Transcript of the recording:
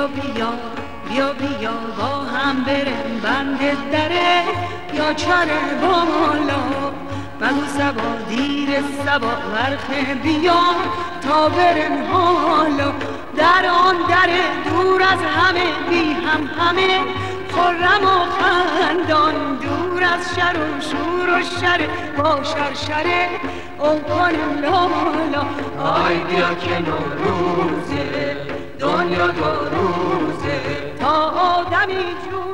بیا بیا بیا بیا با هم بریم بند دره یا چره بالا بگو سبا دیر سبا ورخ بیا تا بریم حالا در آن در دور از همه بی هم همه خرم و خندان دور از شر و شور و شر با شرشره او کنم لالا آی بیا که نوروزه دنیا دو روزه تا آدمی جون